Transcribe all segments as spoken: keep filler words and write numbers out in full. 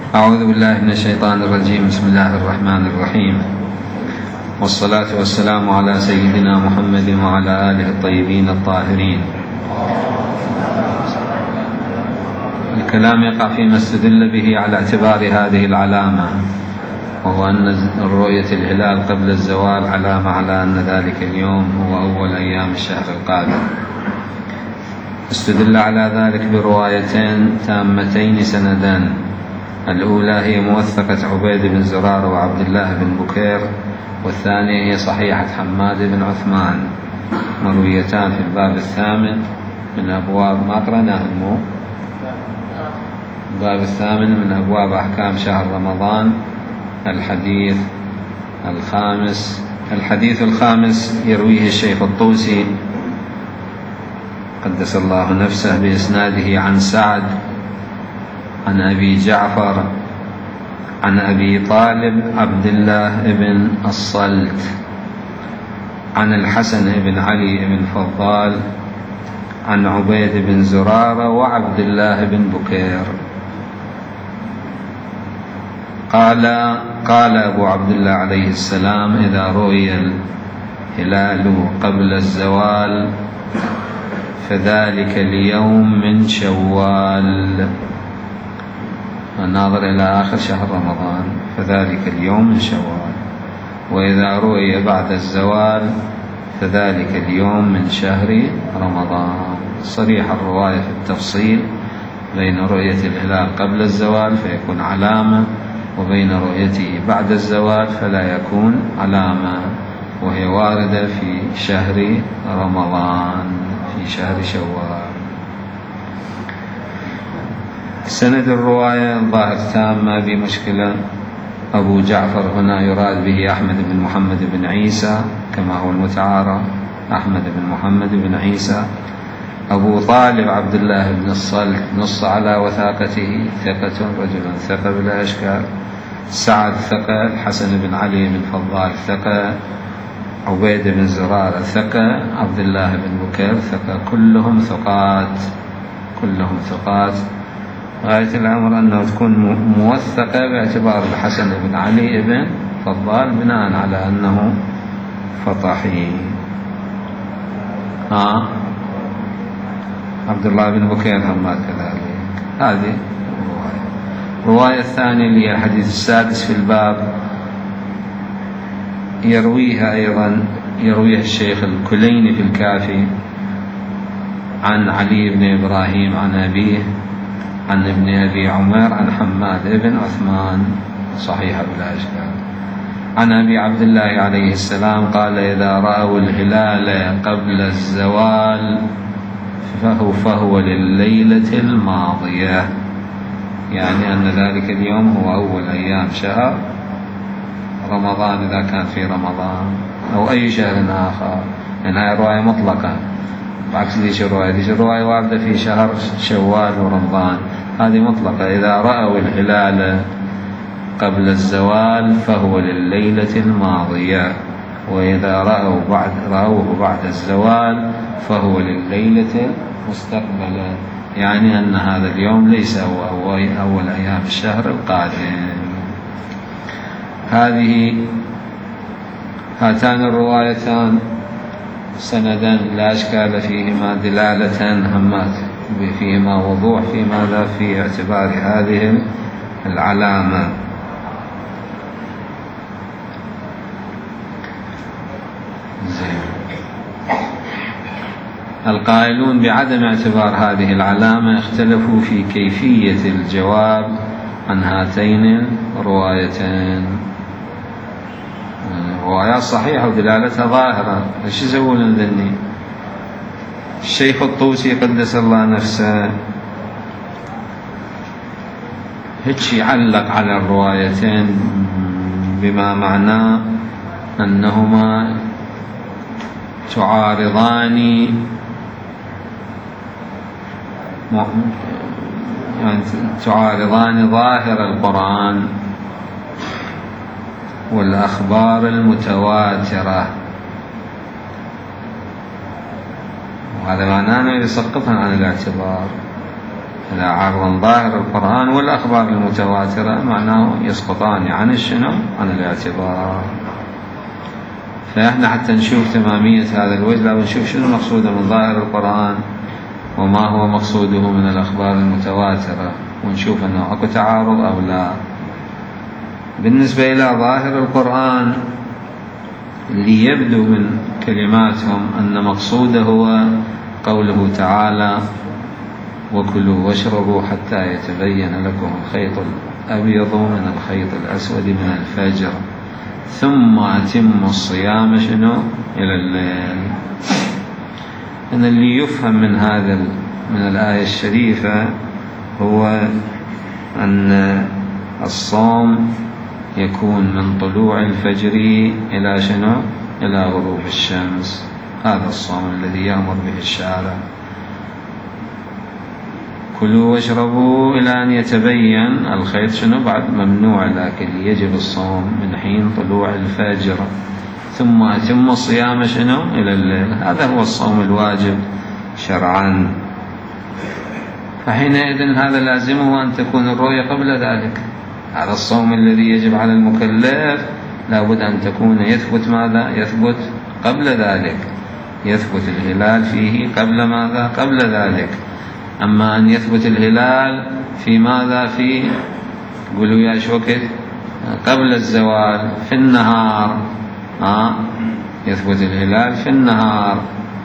أعوذ بالله من الشيطان الرجيم. بسم الله الرحمن الرحيم، والصلاة والسلام على سيدنا محمد وعلى آله الطيبين الطاهرين. الكلام يقع فيما استدل به على اعتبار هذه العلامة، وهو أن رؤية الهلال قبل الزوال علامة على أن ذلك اليوم هو أول أيام الشهر القادم. استدل على ذلك بروايتين تامتين سندان. الأولى هي موثقة عبيد بن زرار وعبد الله بن بكير، والثانية هي صحيحة حماد بن عثمان، مرويتان في الباب الثامن من أبواب ما قرأناه المو الباب الثامن من أبواب أحكام شهر رمضان. الحديث الخامس الحديث الخامس يرويه الشيخ الطوسي قدس الله نفسه بإسناده عن سعد عن أبي جعفر عن أبي طالب عبد الله بن الصلت عن الحسن بن علي بن فضال عن عبيد بن زرارة وعبد الله بن بكير قال قال أبو عبد الله عليه السلام: إذا رؤي الهلال قبل الزوال فذلك اليوم من شوال. الناظر إلى آخر شهر رمضان، فذلك اليوم من شوال. وإذا رؤي بعد الزوال فذلك اليوم من شهر رمضان. صريح الرواية في التفصيل بين رؤية الهلال قبل الزوال فيكون علامة، وبين رؤيته بعد الزوال فلا يكون علامة، وهي واردة في شهر رمضان في شهر شوال. سند الرواية الظاهر تام ما بمشكلة. أبو جعفر هنا يراد به أحمد بن محمد بن عيسى كما هو المتعارف، أحمد بن محمد بن عيسى. أبو طالب عبد الله بن الصلت نص على وثاقته، ثقة، رجل ثقة بلا إشكال. سعد ثقة، الحسن بن علي بن فضال ثقة، عبيد بن زرار ثقة، عبد الله بن بكير ثقة، كلهم ثقات كلهم ثقات. غاية الأمر أنه تكون موثقة باعتبار الحسن بن علي بن فضال بناء على أنه فطحي. ها عبد الله بن بكير هم كذلك. هذه الرواية. الرواية الثانية اللي هي الحديث السادس في الباب يرويها أيضا يرويها الشيخ الكليني في الكافي عن علي بن إبراهيم عن أبيه عن ابن أبي عمر عن حماد بن عثمان، صحيح بلا إشكال. عن أبي عبد الله عليه السلام قال: إذا رأوا الهلال قبل الزوال فهو, فهو لليلة الماضية، يعني أن ذلك اليوم هو أول أيام شهر رمضان إذا كان في رمضان أو أي شهر آخر، لأن هذه رواية مطلقة بعكس ليش الرواية ليش الرواية واردة في شهر شوال ورمضان، هذه مطلقة. إذا رأوا الهلال قبل الزوال فهو لليلة الماضية، وإذا رأوا بعد رأوه بعد الزوال فهو لليلة المستقبلة، يعني أن هذا اليوم ليس هو أول أيام الشهر القادم. هذه هاتان الروايتان سندا لا أشكال فيهما، دلالة همات فيهما وضوح في ماذا في اعتبار هذه العلامة. زين. القائلون بعدم اعتبار هذه العلامة اختلفوا في كيفية الجواب عن هاتين الروايتين. روايات صحيحة ودلالتها ظاهرة، ايش يسوون ذني؟ الشيخ الطوسي قدس الله نفسه هيك يعلق على الروايتين بما معناه أنهما تعارضان يعني تعارضان ظاهر القرآن والأخبار المتواترة، وهذا معناه أنه يسقطها عن الاعتبار. إذا عارضا ظاهر القرآن والأخبار المتواترة معناه يسقطان عن الشنو؟ عن الاعتبار. فإحنا حتى نشوف تمامية هذا الوجه لا نشوف شنو مقصوده من ظاهر القرآن وما هو مقصوده من الأخبار المتواترة، ونشوف أنه أكو تعارض أو لا. بالنسبة إلى ظاهر القرآن اللي يبدو من كلماتهم أن مقصوده هو قوله تعالى: وكلوا واشربوا حتى يتبين لكم الخيط الأبيض من الخيط الأسود من الفجر ثم أتموا الصيام شنو؟ إلى الليل. إن اللي يفهم من هذا من الآية الشريفة هو أن الصوم يكون من طلوع الفجر إلى شنو؟ إلى غروب الشمس. هذا الصوم الذي يأمر به الشارع. كلوا واشربوا إلى أن يتبين الخيط شنو؟ بعد ممنوع، لكن يجب الصوم من حين طلوع الفجر ثم أتم الصيام شنو؟ إلى الليل. هذا هو الصوم الواجب شرعا. فحينئذ هذا لازمه أن تكون الرؤية قبل ذلك. هذا الصوم الذي يجب على المكلف لابد أن تكون يثبت ماذا؟ يثبت قبل ذلك، يثبت الهلال فيه قبل ماذا؟ قبل ذلك. أما أن يثبت الهلال في ماذا؟ في قولوا يا شو وقت؟ قبل الزوال في النهار. آه؟ يثبت الهلال في النهار.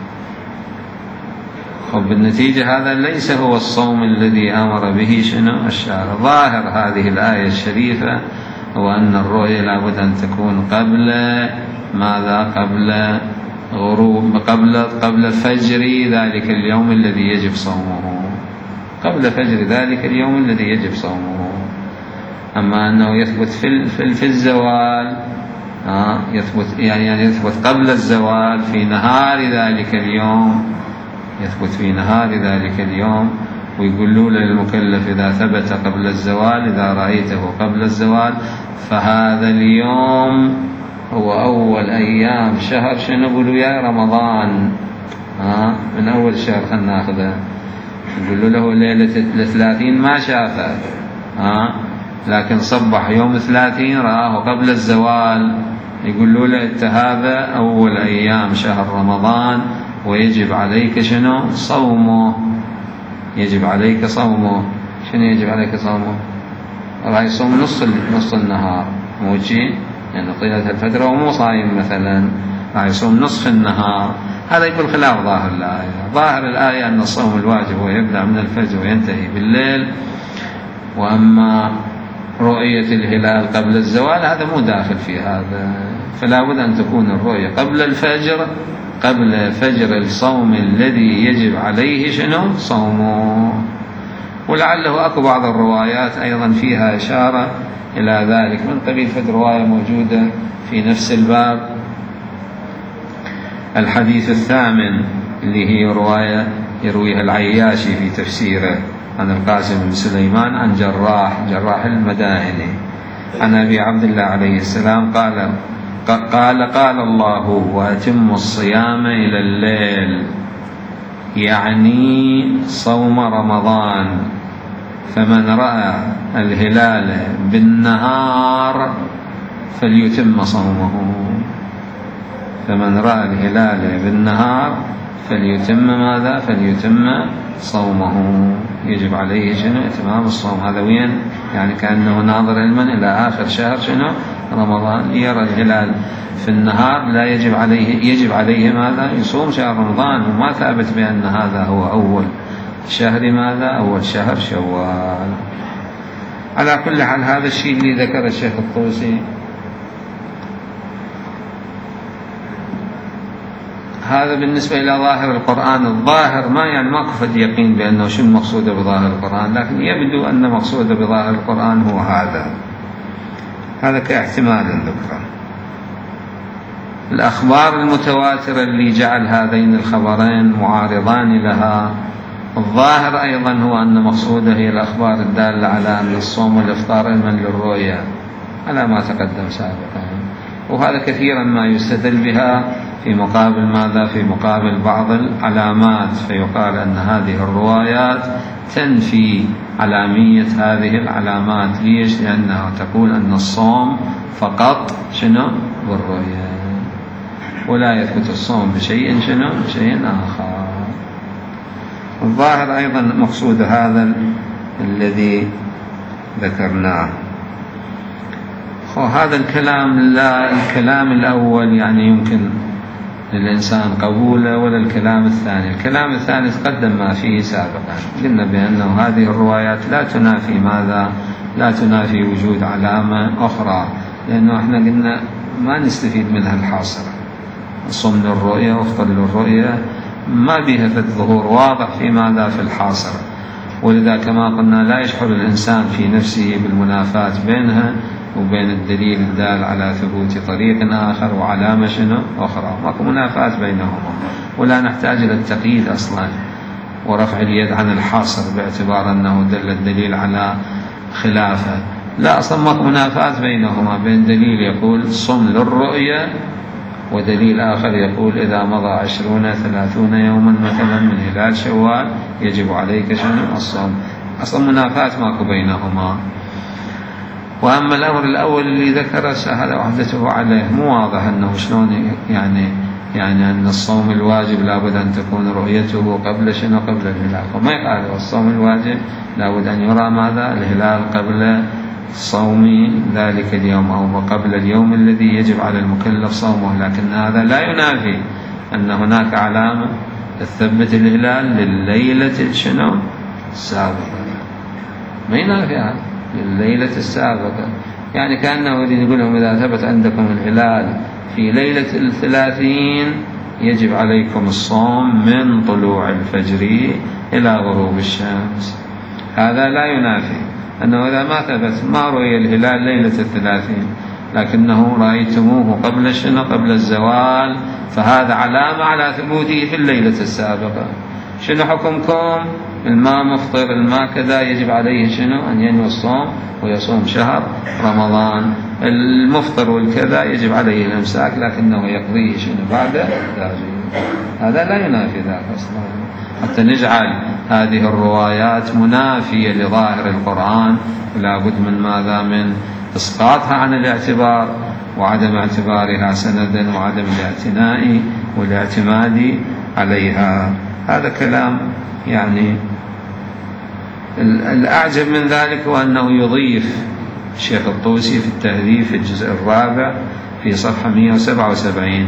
خب بالنتيجة هذا ليس هو الصوم الذي أمر به شنو؟ الشارع. ظاهر هذه الآية الشريفة هو أن الرؤية لابد أن تكون قبل ماذا؟ قبل غروب قبل قبل فجر ذلك اليوم الذي يجب صومه، قبل فجر ذلك اليوم الذي يجب صومه. أما أنه يثبت في في, في الزوال، آه يثبت يعني يثبت قبل الزوال في نهار ذلك اليوم، يثبت في نهار ذلك اليوم. ويقولوا للمكلف إذا ثبت قبل الزوال، إذا رأيته قبل الزوال فهذا اليوم هو أول أيام شهر شنو؟ نقولوا يا رمضان. ها من أول شهر خلنا ناخذه. نقول له ليلة الثلاثين ما شافه، ها لكن صبح يوم الثلاثين رآه قبل الزوال، يقولوا له أنت هذا أول أيام شهر رمضان ويجب عليك شنو؟ صومه. يجب عليك صومه. شنو يجب عليك صومه؟ راح يصوم نص نص النهار، مو شيء يعني طيلة الفترة ومو صايم مثلا، راح يصوم نصف النهار. هذا يقول خلاف ظاهر الآية. ظاهر الآية أن الصوم الواجب هو يبدأ من الفجر وينتهي بالليل، وأما رؤية الهلال قبل الزوال هذا مو داخل في هذا. فلا بد أن تكون الرؤية قبل الفجر، قبل فجر الصوم الذي يجب عليه شنو؟ صومه. ولعله أكو بعض الروايات أيضا فيها إشارة إلى ذلك، من قبيل فد رواية موجودة في نفس الباب. الحديث الثامن اللي هي رواية يرويها العياشي في تفسيره عن القاسم بن سليمان عن جراح جراح المدائني عن أبي عبد الله عليه السلام قال قال قال الله: وأتم الصيام إلى الليل، يعني صوم رمضان. فمن رأى الهلال بالنهار فليتم صومه. فمن رأى الهلال بالنهار فليتم ماذا؟ فليتم صومه. يجب عليه شنو؟ إتمام الصوم. هذا وين؟ يعني كأنه ناظر علما إلى آخر شهر شنو؟ رمضان. يرى الهلال في النهار لا يجب عليه، يجب عليه ماذا؟ يصوم شهر رمضان. وما ثابت بأن هذا هو أول شهر ماذا؟ أول شهر شوال. على كل حال هذا الشيء اللي ذكر الشيخ الطوسي هذا بالنسبة إلى ظاهر القرآن. الظاهر ما يعني ما كفت يقين بأنه شو المقصود بظاهر القرآن، لكن يبدو أن مقصود بظاهر القرآن هو هذا. هذا كاحتمال ذكره. الأخبار المتواترة اللي جعل هذين الخبرين معارضان لها، الظاهر أيضا هو أن مقصوده هي الأخبار الدالة على أن الصوم والإفطار علما للرؤيا على ما تقدم سابقا. وهذا كثيرا ما يستدل بها في مقابل ماذا؟ في مقابل بعض العلامات، فيقال أن هذه الروايات تنفي علامية هذه العلامات. ليش؟ لأنها تقول أن الصوم فقط شنو؟ بالرؤية، ولا يثبت الصوم بشيء شنو؟ بشيء آخر. الظاهر أيضا مقصود هذا الذي ذكرناه. هذا الكلام لا الكلام الأول يعني يمكن للإنسان قبوله، ولا الكلام الثاني. الكلام الثاني تقدم ما فيه سابقا، قلنا بأنه هذه الروايات لا تنافي ماذا؟ لا تنافي وجود علامة أخرى، لأنه احنا قلنا ما نستفيد منها الحاصرة. صم للرؤية وافطر للرؤية ما بها في الظهور واضح في ماذا؟ في الحاصرة. ولذا كما قلنا لا يشعر الإنسان في نفسه بالمنافاة بينها وبين الدليل الدال على ثبوت طريق آخر وعلامة شنو أخرى، ماكو منافاة بينهما، ولا نحتاج إلى التقييد أصلا ورفع اليد عن الحاصر باعتبار أنه دل الدليل على خلافه. لا، أصلا ماكو منافاة بينهما، بين دليل يقول صم للرؤية ودليل آخر يقول إذا مضى عشرون ثلاثون يوما مثلا من هلال شوال يجب عليك شنو؟ الصوم. أصلا منافاة ماكو بينهما. وأما الأمر الأول اللي ذكر هذا وحدته عليه، مو واضح أنه شلون يعني يعني أن الصوم الواجب لابد أن تكون رؤيته قبل شنو؟ قبل الهلال. وما يقال الصوم الواجب لابد أن يرى ماذا؟ الهلال قبل صوم ذلك اليوم أو قبل اليوم الذي يجب على المكلف صومه. لكن هذا لا ينافي أن هناك علامة تثبت الهلال لليلة شنو؟ السابقة، ما ينافي هذا لليلة السابقة. يعني كأنه يريد يقول لهم إذا ثبت عندكم الهلال في ليلة الثلاثين يجب عليكم الصوم من طلوع الفجر إلى غروب الشمس. هذا لا ينافي أنه إذا ما ثبت ما رؤي الهلال ليلة الثلاثين لكنه رأيتموه قبل شنو؟ قبل الزوال، فهذا علامة على ثبوته في الليلة السابقة. شنو حكمكم؟ الماء مفطر، الماء كذا يجب عليه شنو؟ أن ينوي الصوم ويصوم شهر رمضان. المفطر والكذا يجب عليه الإمساك لكنه يقضيه شنو؟ بعد ذلك. هذا لا ينافي ذلك أصلا، حتى نجعل هذه الروايات منافية لظاهر القرآن ولا بد من ماذا؟ من إسقاطها عن الاعتبار وعدم اعتبارها سندا وعدم الاعتناء والاعتماد عليها. هذا كلام يعني. الأعجب من ذلك هو أنه يضيف الشيخ الطوسي في التهذيب في الجزء الرابع في صفحة مئة وسبعة وسبعين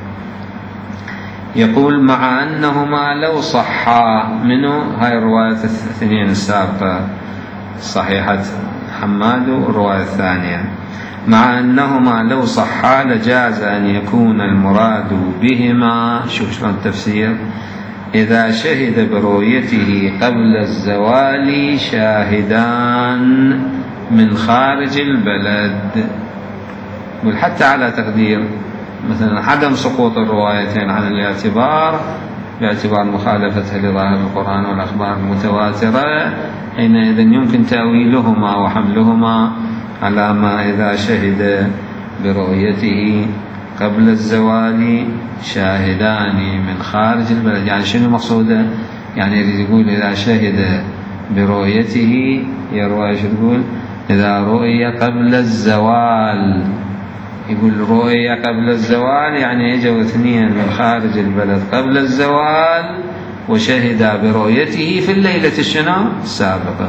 يقول مع أنهما لو صحا منه، هاي الرواية الاثنين السابقة صحيحة حماد والرواية الثانية، مع أنهما لو صحا لجاز أن يكون المراد بهما، شوف شلون التفسير، إذا شهد برؤيته قبل الزوال شاهدان من خارج البلد. حتى على تقدير مثلا عدم سقوط الروايتين عن الاعتبار باعتبار مخالفتها لظاهر القرآن والأخبار المتواترة، حينئذ يمكن تأويلهما وحملهما على ما إذا شهد برؤيته قبل الزوال شاهدان من خارج البلد. يعني شنو مقصوده؟ يعني يريد يقول إذا شهد برؤيته، هي رواية شو تقول؟ إذا رؤي قبل الزوال، يقول رؤية قبل الزوال يعني يجوا اثنين من خارج البلد قبل الزوال وشهد برؤيته في الليلة الشنو؟ السابقة.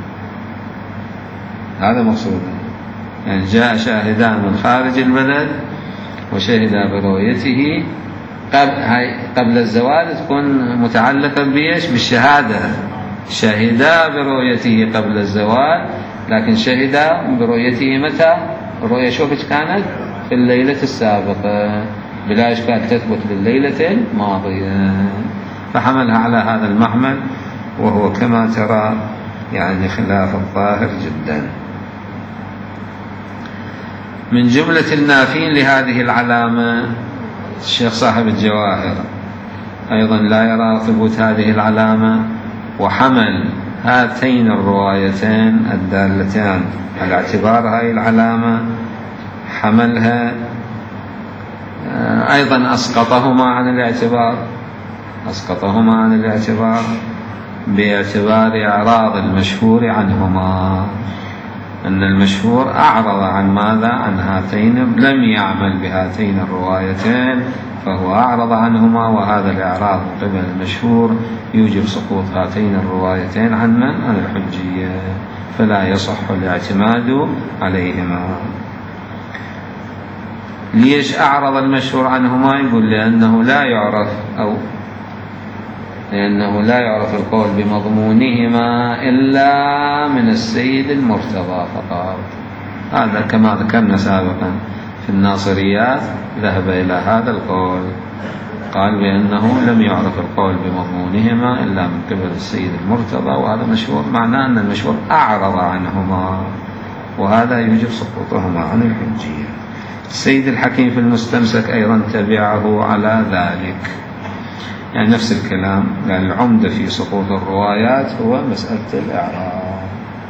هذا مقصوده، يعني جاء شاهدان من خارج البلد وشهد برؤيته قبل, قبل الزوال، تكون متعلقة بإيش؟ بالشهادة. شهدا برؤيته قبل الزوال، لكن شهدا برؤيته متى؟ الرؤية شوفت كانت في الليلة السابقة بلا إشكال تثبت لليلة الماضية، فحملها على هذا المحمل، وهو كما ترى يعني خلاف الظاهر جدا. من جملة النافين لهذه العلامة الشيخ صاحب الجواهر أيضا لا يرى ثبوت هذه العلامة، وحمل هاتين الروايتين الدالتان على اعتبار هذه العلامة، حملها أيضا أسقطهما عن الاعتبار أسقطهما عن الاعتبار باعتبار إعراض المشهور عنهما، أن المشهور أعرض عن ماذا؟ عن هاتين، لم يعمل بهاتين الروايتين فهو أعرض عنهما، وهذا الإعراض من قبل المشهور يوجب سقوط هاتين الروايتين عن من؟ عن الحجية، فلا يصح الاعتماد عليهما. ليش أعرض المشهور عنهما؟ يقول لأنه لا يعرف أو لأنه لا يعرف القول بمضمونهما إلا من السيد المرتضى فقط. هذا كما ذكرنا سابقا في الناصريات ذهب إلى هذا القول، قال بأنه لم يعرف القول بمضمونهما إلا من قبل السيد المرتضى، وهذا مشهور، معناه أن المشهور أعرض عنهما، وهذا يوجب سقوطهما عن الحجية. السيد الحكيم في المستمسك أيضا تبعه على ذلك، يعني نفس الكلام، لأن العمدة في سقوط الروايات هو مسألة الإعراب.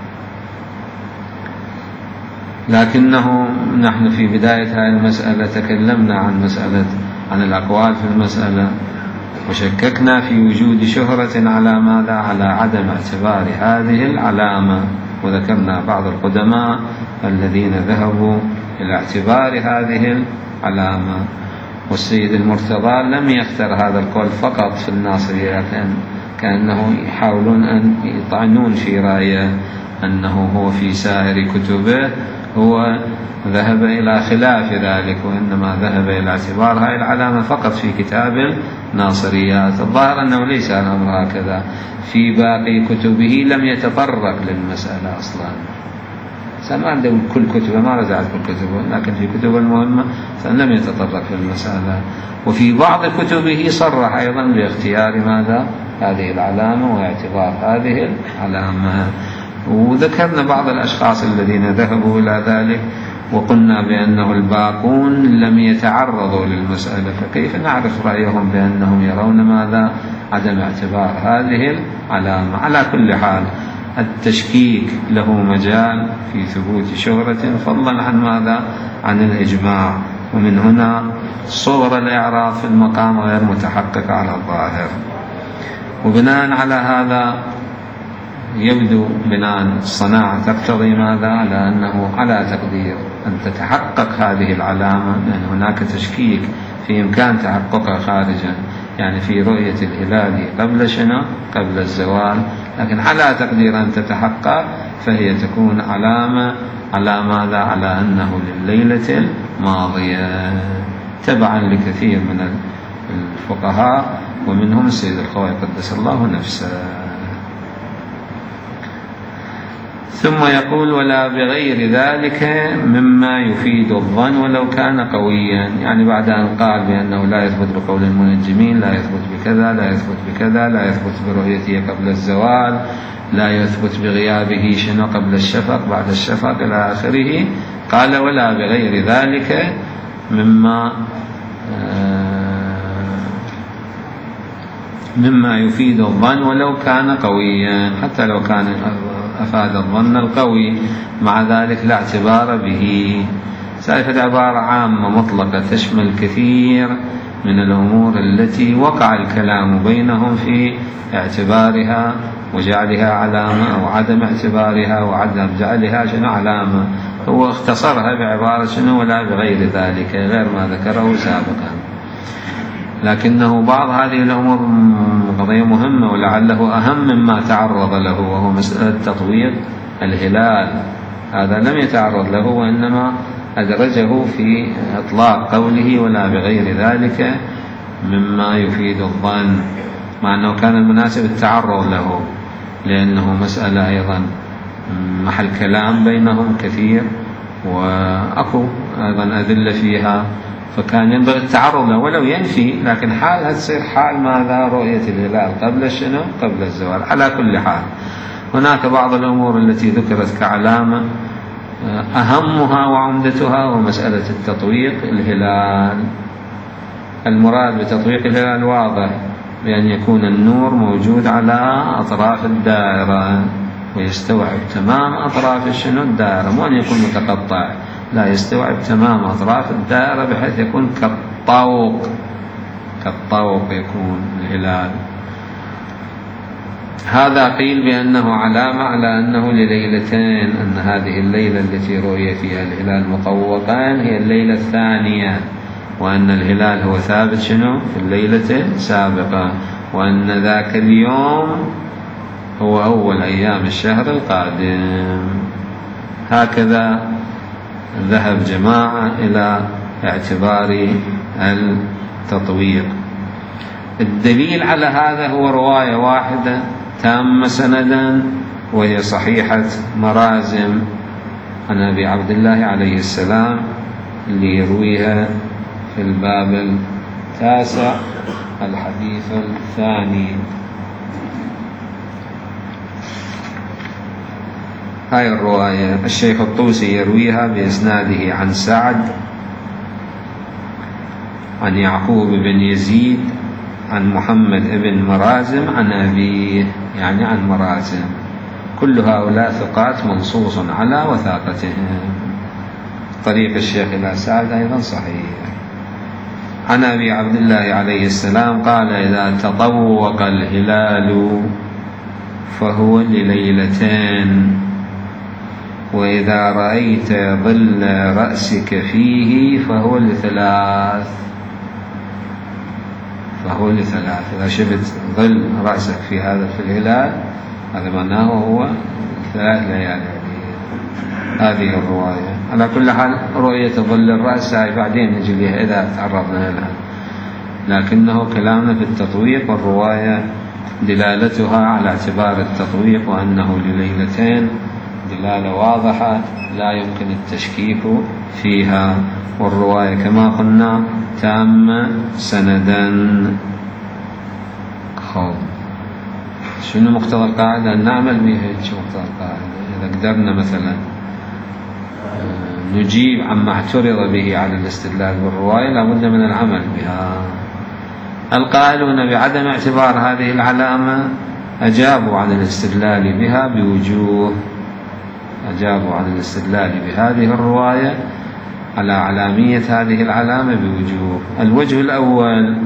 لكنه نحن في بداية هذه المسألة تكلمنا عن مسألة عن الأقوال في المسألة، وشككنا في وجود شهرة على ماذا؟ على عدم اعتبار هذه العلامة، وذكرنا بعض القدماء الذين ذهبوا إلى اعتبار هذه العلامة، والسيد المرتضى لم يختر هذا القول فقط في الناصرية، كان كأنه يحاولون أن يطعنون في رأيه أنه هو في سائر كتبه هو ذهب إلى خلاف ذلك، وإنما ذهب إلى اعتبار هذه العلامة فقط في كتاب الناصريات. الظاهر أنه ليس الأمر هكذا، في باقي كتبه لم يتطرق للمسألة أصلا، ما عنده كل كتبه، ما رجعت كل كتبه، لكن في كتب المهمة لم يتطرق للمسألة. وفي بعض كتبه صرح أيضا باختيار ماذا؟ هذه العلامة واعتبار هذه العلامة. وذكرنا بعض الأشخاص الذين ذهبوا إلى ذلك، وقلنا بأنه الباقون لم يتعرضوا للمسألة، فكيف نعرف رأيهم بأنهم يرون ماذا؟ عدم اعتبار هذه العلامة. على كل حال التشكيك له مجال في ثبوت شهرة فضلا عن ماذا؟ عن الإجماع، ومن هنا صور الإعراض في المقام غير متحقق على الظاهر. وبناء على هذا يبدو بناء الصناعة تقتضي ماذا؟ على أنه على تقدير أن تتحقق هذه العلامة، لأن هناك تشكيك في إمكان تحققها خارجا، يعني في رؤية الهلال قبل شنو؟ قبل الزوال، لكن على تقدير أن تتحقق فهي تكون علامة على ماذا؟ على أنه لليلة الماضية، تبعا لكثير من الفقهاء ومنهم السيد الخوئي قدس الله نفسه. ثم يقول: ولا بغير ذلك مما يفيد الظن ولو كان قويا، يعني بعد أن قال بأنه لا يثبت بقول المنجمين، لا يثبت بكذا، لا يثبت بكذا، لا يثبت برؤيته قبل الزوال، لا يثبت بغيابه شنو قبل الشفق بعد الشفق إلى آخره، قال: ولا بغير ذلك مما مما يفيد الظن ولو كان قويا، حتى لو كان أفاد الظن القوي، مع ذلك لا اعتبار به. سالفة عبارة عامة مطلقة تشمل كثير من الأمور التي وقع الكلام بينهم في اعتبارها وجعلها علامة أو عدم اعتبارها وعدم جعلها شنو علامة، هو اختصرها بعبارة شنو ولا بغير ذلك، غير ما ذكره سابقا. لكنه بعض هذه الأمور قضية مهمة ولعله أهم مما تعرض له، وهو مسألة تطويق الهلال، هذا لم يتعرض له، وإنما أدرجه في إطلاق قوله ولا بغير ذلك مما يفيد الظن، مع أنه كان المناسب التعرض له، لأنه مسألة أيضا محل كلام بينهم كثير، وأكو أيضا أدلة فيها، فكان ينبغي التعرض له ولو ينفي، لكن حالها تصير حال ماذا؟ رؤية الهلال قبل شنو؟ قبل الزوال. على كل حال هناك بعض الأمور التي ذكرت كعلامة أهمها وعمدتها ومسألة التطويق الهلال. المراد بتطويق الهلال واضح، بأن يكون النور موجود على أطراف الدائرة ويستوعب تمام أطراف شنو الدائرة، مو أن يكون متقطع، لا، يستوعب تمام أطراف الدائرة بحيث يكون كالطوق كالطوق يكون الهلال. هذا قيل بأنه علامة على أنه لليلتين، أن هذه الليلة التي رؤي فيها الهلال مطوقا هي الليلة الثانية، وأن الهلال هو ثابت شنو في الليلة السابقة، وأن ذاك اليوم هو أول أيام الشهر القادم. هكذا ذهب جماعة إلى اعتبار التطويق. الدليل على هذا هو رواية واحدة تامة سندا، وهي صحيحة مرازم عن أبي عبد الله عليه السلام، اللي يرويها في الباب التاسع الحديث الثاني. هاي الرواية الشيخ الطوسي يرويها بإسناده عن سعد عن يعقوب بن يزيد عن محمد بن مرازم عن أبيه، يعني عن مرازم. كل هؤلاء ثقات منصوص على وثاقتهم. طريق الشيخ إلى سعد أيضا صحيح. عن أبي عبد الله عليه السلام قال: إذا تطوق الهلال فهو لليلتين، وإذا رأيت ظل رأسك فيه فهو لثلاث فهو لثلاث إذا شفت ظل رأسك في هذا في الهلال هذا معناه هو ثلاث ليالي. هذه الرواية. على كل حال رؤية ظل الرأس هاي بعدين نجي لها إذا تعرضنا لها، لكنه كلامنا في التطويق، والرواية دلالتها على اعتبار التطويق وأنه لليلتين دلالة واضحة لا يمكن التشكيك فيها، والرواية كما قلنا تامة سندا. خب شنو مقتضى القاعدة؟ نعمل بها. شو مقتضى القاعدة؟ إذا قدرنا مثلا نجيب عما اعترض به على الاستدلال بالرواية لابد من العمل بها. القائلون بعدم اعتبار هذه العلامة أجابوا عن الاستدلال بها بوجوه أجابوا عن الاستدلال بهذه الرواية على علامية هذه العلامة بوجوه. الوجه الأول: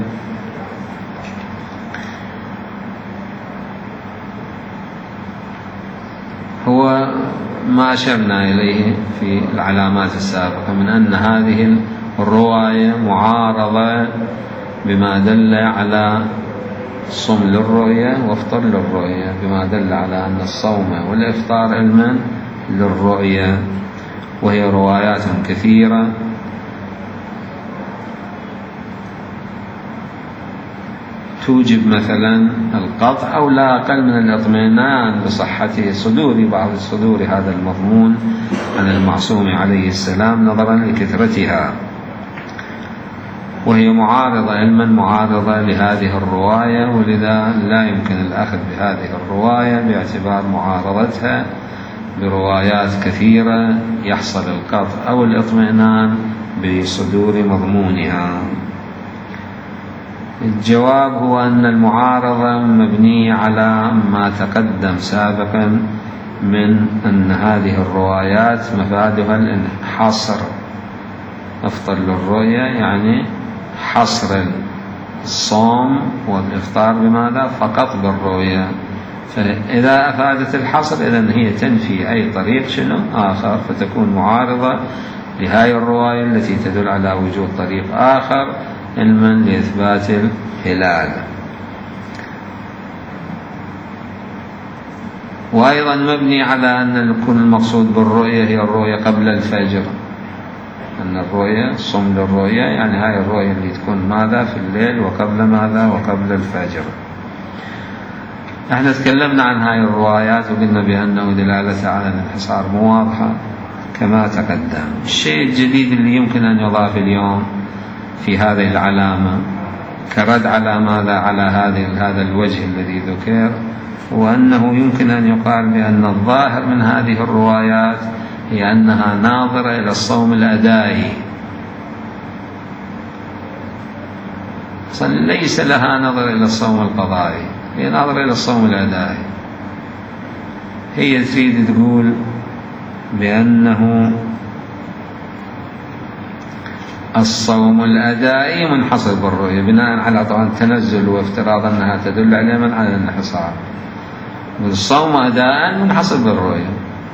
هو ما أشرنا إليه في العلامات السابقة من أن هذه الرواية معارضة بما دل على صم للرؤية وافطر للرؤية، بما دل على أن الصوم والإفطار علما للرؤية، وهي روايات كثيرة توجب مثلا القطع أو لا أقل من الاطمئنان بصحته صدور بعض صدور هذا المضمون عن المعصوم عليه السلام نظرا لكثرتها، وهي معارضة علما معارضة لهذه الرواية، ولذا لا يمكن الأخذ بهذه الرواية باعتبار معارضتها بروايات كثيرة يحصل القطع أو الاطمئنان بصدور مضمونها. الجواب هو أن المعارضة مبنية على ما تقدم سابقا من أن هذه الروايات مفادها الحصر. افطر للرؤية يعني حصر الصوم والإفطار بماذا؟ فقط بالرؤية. فإذا أفادت الحصر إذن هي تنفي أي طريق شنو آخر، فتكون معارضة لهذه الرواية التي تدل على وجود طريق آخر علما لإثبات الهلال. وأيضا مبني على أن يكون المقصود بالرؤية هي الرؤية قبل الفجر، أن الرؤية صم للرؤية يعني هاي الرؤية اللي تكون ماذا في الليل وقبل ماذا وقبل الفجر. احنا تكلمنا عن هاي الروايات وقلنا بأنه دلالة على الانحصار مو واضحة كما تقدم. الشيء الجديد اللي يمكن أن يضاف اليوم في هذه العلامة كرد على ماذا على هذه هذا الوجه الذي ذكر، وأنه يمكن أن يقال بأن الظاهر من هذه الروايات هي أنها ناظرة إلى الصوم الأدائي، ليس لها نظر إلى الصوم القضائي، هي ناظرة إلى الصوم الأدائي. هي تريد تقول بأنه الصوم الأدائي منحصر بالرؤية بناء على طبعا التنزل وافتراض أنها تدل على من على الانحصار. والصوم أداء منحصر بالرؤية،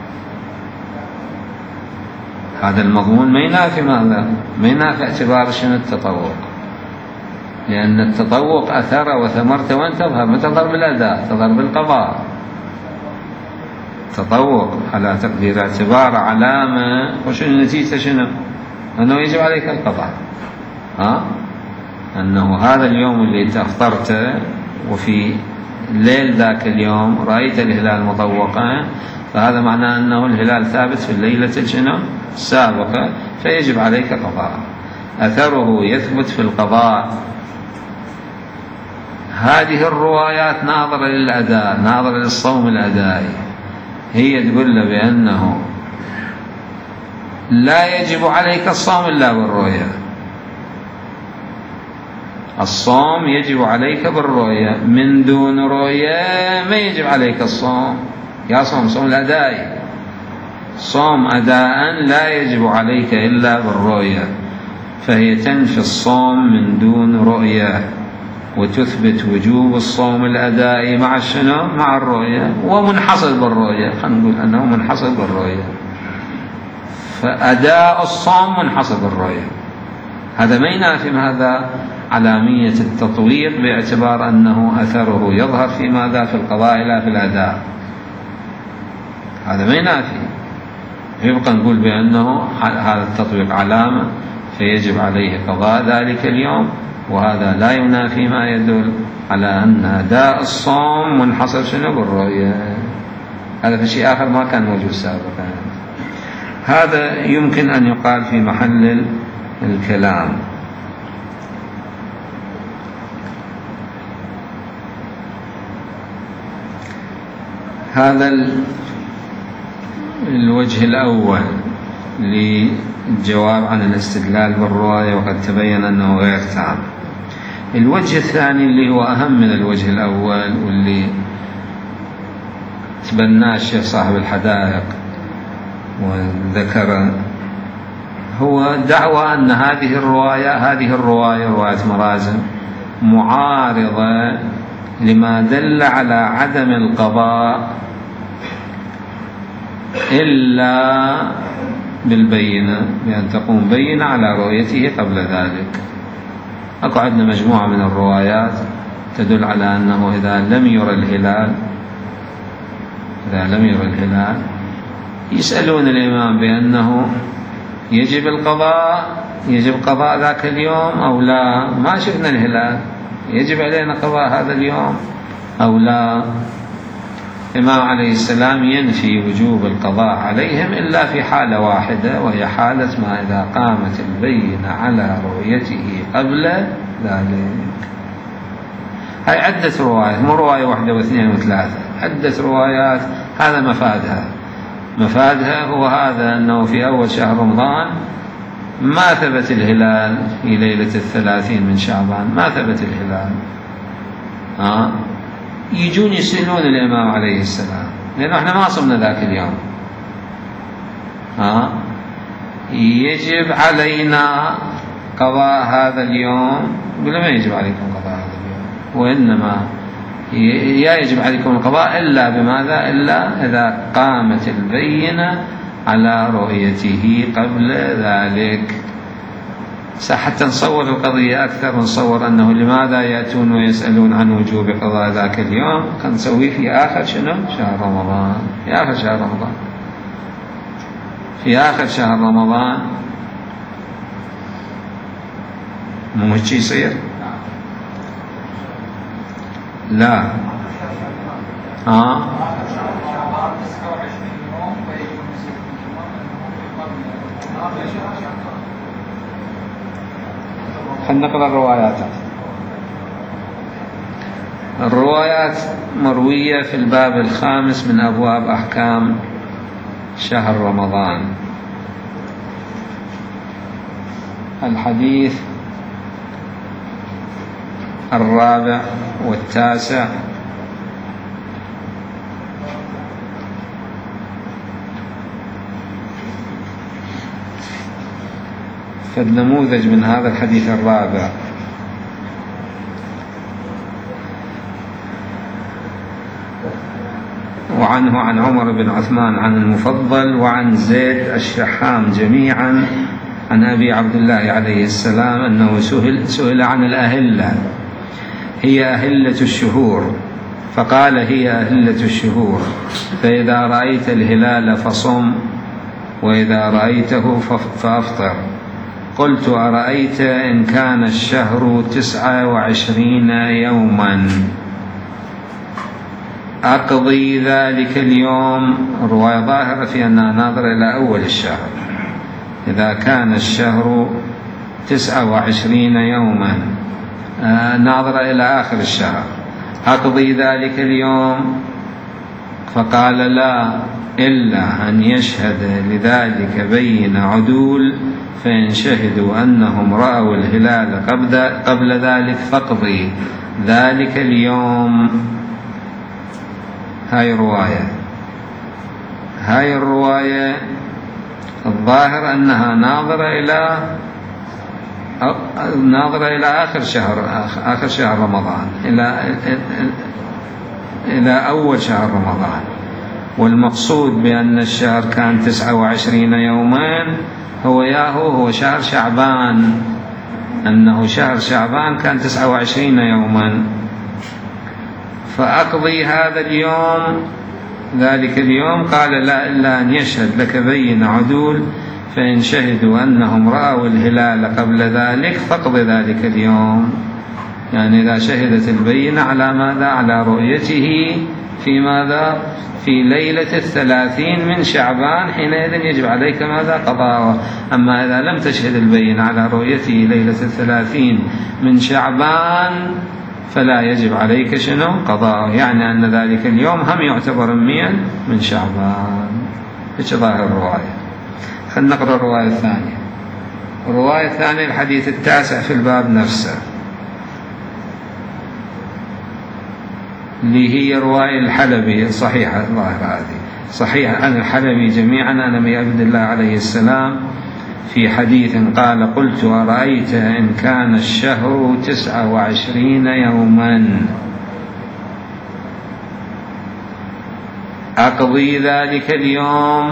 هذا المضمون ما ينافي ماذا؟ ما ينافي اعتبار شنو التطوق، لأن التطوق أثر وثمرته وين تظهر؟ ما تظهر بالأداء، تظهر بالقضاء. تطوق على تقدير اعتبار علامة، وشنو النتيجة؟ شنو؟ أنه يجب عليك القضاء. ها؟ أنه هذا اليوم اللي تفطرته وفي ليل ذاك اليوم رأيت الهلال مطوقا، فهذا معناه أنه الهلال ثابت في الليلة شنو؟ السابقة، فيجب عليك قضاء. أثره يثبت في القضاء. هذه الروايات ناظرة للأداء، ناظرة للصوم الأدائي، هي تقول له بأنه لا يجب عليك الصوم إلا بالرؤية. الصوم يجب عليك بالرؤية، من دون رؤية ما يجب عليك الصوم. يا صوم صوم الأدائي، صوم أداء لا يجب عليك إلا بالرؤية، فهي تنفي الصوم من دون رؤية وتثبت وجوب الصوم الأدائي مع الشنو؟ مع الرؤية، ومنحصر بالرؤية. خلينا نقول أنه منحصر بالرؤية، فأداء الصوم منحصر بالرؤية. هذا ما ينافي هذا علامية التطويق باعتبار أنه أثره يظهر في ماذا؟ في القضاء لا في الأداء. هذا ما ينافي، يبقى نقول بأنه هذا التطويق علامة فيجب عليه قضاء ذلك اليوم، وهذا لا ينافي ما يدل على أن أداء الصوم منحصر شنو؟ بالرؤية. هذا في شيء آخر ما كان موجود سابقا. هذا يمكن أن يقال في محل الكلام. هذا الوجه الأول للجواب عن الاستدلال بالرواية، وقد تبين أنه غير تام. الوجه الثاني اللي هو أهم من الوجه الأول واللي تبناه الشيخ صاحب الحدائق وذكر، هو دعوى أن هذه الرواية هذه الرواية رواية مرازم معارضة لما دل على عدم القضاء إلا بالبينة، بأن تقوم بينة على رؤيته قبل ذلك. أكو عندنا مجموعة من الروايات تدل على أنه إذا لم يرى الهلال إذا لم يرى الهلال يسألون الإمام بأنه يجب القضاء يجب قضاء ذاك اليوم أو لا، ما شفنا الهلال، يجب علينا قضاء هذا اليوم أو لا. الإمام عليه السلام ينفي وجوب القضاء عليهم إلا في حالة واحدة، وهي حالة ما إذا قامت البينة على رؤيته قبل ذلك. هاي عدة روايات، مو رواية واحدة واثنين وثلاثة، عدة روايات. هذا مفادها مفادها هو هذا، أنه في أول شهر رمضان ما ثبت الهلال في ليلة الثلاثين من شعبان، ما ثبت الهلال. ها يجون يسألون الإمام عليه السلام لأنه احنا ما صمنا ذاك اليوم، ها يجب علينا قضاء هذا اليوم. يقول ما يجب عليكم قضاء هذا اليوم، وإنما يا يجب عليكم القضاء إلا بماذا؟ إلا إذا قامت البينة على رؤيته قبل ذلك. حتى نصور القضية أكثر، نصور أنه لماذا يأتون ويسألون عن وجوب قضاء ذاك اليوم، كان نسويه في آخر شنو؟ شهر رمضان، في آخر شهر رمضان في آخر شهر رمضان مو هيك يصير؟ لا ها خلينا نقرأ الروايات. الروايات مروية في الباب الخامس من أبواب أحكام شهر رمضان. الحديث الرابع والتاسع في فالنموذج من هذا الحديث الرابع. وعنه عن عمر بن عثمان عن المفضل وعن زيد الشحام جميعا عن أبي عبد الله عليه السلام أنه سئل, سئل عن الأهلة، هي أهلة الشهور، فقال هي أهلة الشهور، فإذا رأيت الهلال فصم وإذا رأيته فأفطر. قلت أرأيت إن كان الشهر تسعة وعشرين يوما أقضي ذلك اليوم؟ الرواية ظاهرة في أنها ناظرة إلى أول الشهر. إذا كان الشهر تسعة وعشرين يوما ناظرة إلى آخر الشهر أقضي ذلك اليوم؟ فقال لا، إلا أن يشهد لذلك بين عدول، فإن شهدوا أنهم رأوا الهلال قبل ذلك فاقضي ذلك اليوم. هاي الرواية هاي الرواية الظاهر أنها ناظرة إلى ناظرة إلى آخر شهر آخر شهر رمضان، إلى إلى أول شهر رمضان. والمقصود بأن الشهر كان تسعة وعشرين يوما هو ياهو هو شهر شعبان، أنه شهر شعبان كان تسعة وعشرين يوما. فأقضي هذا اليوم ذلك اليوم؟ قال لا، إلا أن يشهد لك بين عدول، فإن شهدوا أنهم رأوا الهلال قبل ذلك فاقض ذلك اليوم. يعني إذا شهدت البينة على ماذا؟ على رؤيته في ماذا؟ في ليلة الثلاثين من شعبان، حينئذ يجب عليك ماذا؟ قضاءه. أما إذا لم تشهد البينة على رؤيته ليلة الثلاثين من شعبان فلا يجب عليك شنو؟ قضاءه. يعني أن ذلك اليوم هم يعتبر ميا من شعبان. إيش ظاهر الرواية؟ خلنا نقرأ الرواية الثانية. الرواية الثانية الحديث التاسع في الباب نفسه، اللي هي رواية الحلبي الصحيحة الظاهرة، هذه صحيحة عن الحلبي جميعا عن أبي عبد الله عليه السلام في حديث قال: قلت أرأيت إن كان الشهر تسعة وعشرين يوما أقضي ذلك اليوم؟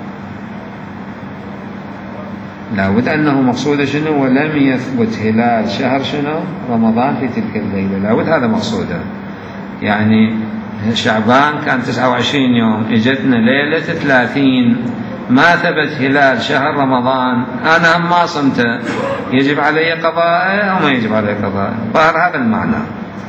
لا بد أنه مقصود شنو؟ ولم يثبت هلال شهر شنو؟ رمضان في تلك الليلة. لا بد هذا مقصوده. يعني شعبان كان تسعة وعشرين يوم، اجتنا ليلة ثلاثين ما ثبت هلال شهر رمضان، أنا هم ما صمت، يجب علي قضاء أو ما يجب علي قضاء؟ ظهر هذا المعنى.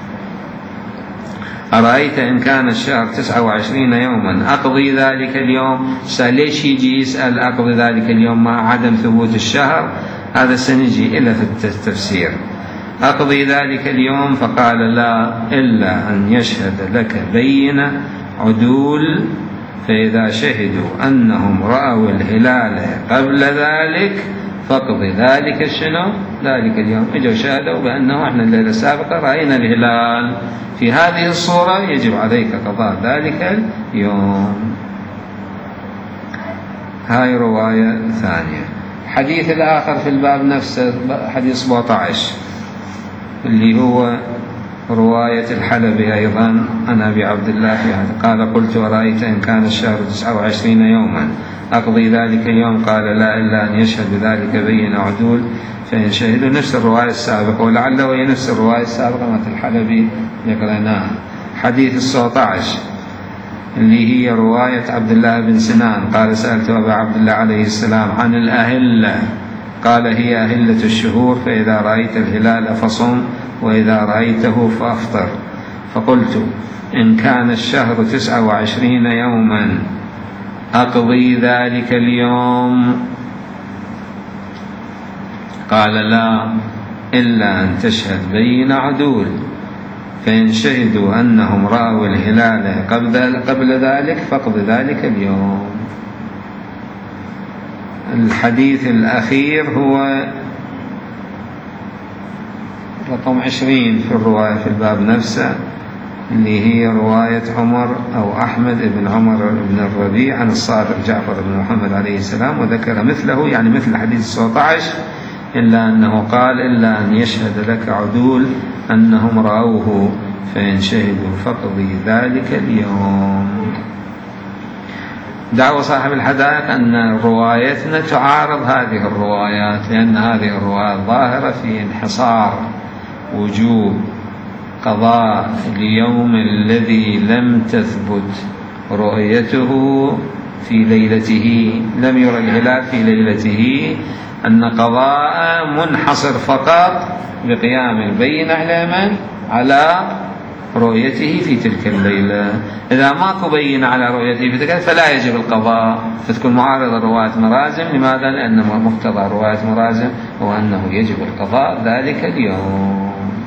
أرأيت إن كان الشهر تسعة وعشرين يوما أقضي ذلك اليوم؟ ليش يجي يسأل أقضي ذلك اليوم مع عدم ثبوت الشهر؟ هذا سنجي إلا في التفسير. أقضي ذلك اليوم؟ فقال لا، إلا أن يشهد لك بين عدول، فإذا شهدوا أنهم رأوا الهلال قبل ذلك فاقضي ذلك شنو؟ ذلك اليوم. إجوا شهدوا بأنه إحنا الليلة السابقة رأينا الهلال في هذه الصورة، يجب عليك قضاء ذلك اليوم. هاي رواية ثانية. حديث الآخر في الباب نفسه حديث سبعة عشر اللي هو رواية الحلبي أيضا عن أبي عبد الله في هذا قال: قلت أرأيت إن كان الشهر تسعة وعشرين يوما أقضي ذلك اليوم؟ قال لا، إلا أن يشهد ذلك بين عدول، فإن شهدوا. نفس الرواية السابقة، ولعله هي نفس الرواية السابقة مثل الحلبي يقرأناها. حديث السبعة عشر اللي هي رواية عبد الله بن سنان قال: سألت أبا عبد الله عليه السلام عن الأهلة، قال: هي أهلة الشهور، فإذا رأيت الهلال فصم وإذا رأيته فأفطر. فقلت: إن كان الشهر تسعة وعشرين يوما أقضي ذلك اليوم؟ قال لا، إلا أن تشهد بين عدول، فإن شهدوا أنهم رأوا الهلال قبل ذلك فاقض ذلك اليوم. الحديث الأخير هو رقم عشرين في الرواية في الباب نفسه، اللي هي رواية عمر أو أحمد بن عمر بن الربيع عن الصادق جعفر بن محمد عليه السلام، وذكر مثله يعني مثل حديث السبعة عشر، إلا أنه قال إلا أن يشهد لك عدول أنهم رأوه، فإن شهدوا فاقضي ذلك اليوم. دعوى صاحب الحدائق أن روايتنا تعارض هذه الروايات، لأن هذه الروايات ظاهرة في انحصار وجوب قضاء اليوم الذي لم تثبت رؤيته في ليلته، لم يرى الهلال في ليلته، أن قضاء منحصر فقط بقيام البينة على من؟ على رؤيته في تلك الليلة. إذا ماكو بينة على رؤيته في تلك فلا يجب القضاء، فتكون معارضة رواية مرازم. لماذا؟ لأن مقتضى رواية مرازم هو أنه يجب القضاء ذلك اليوم.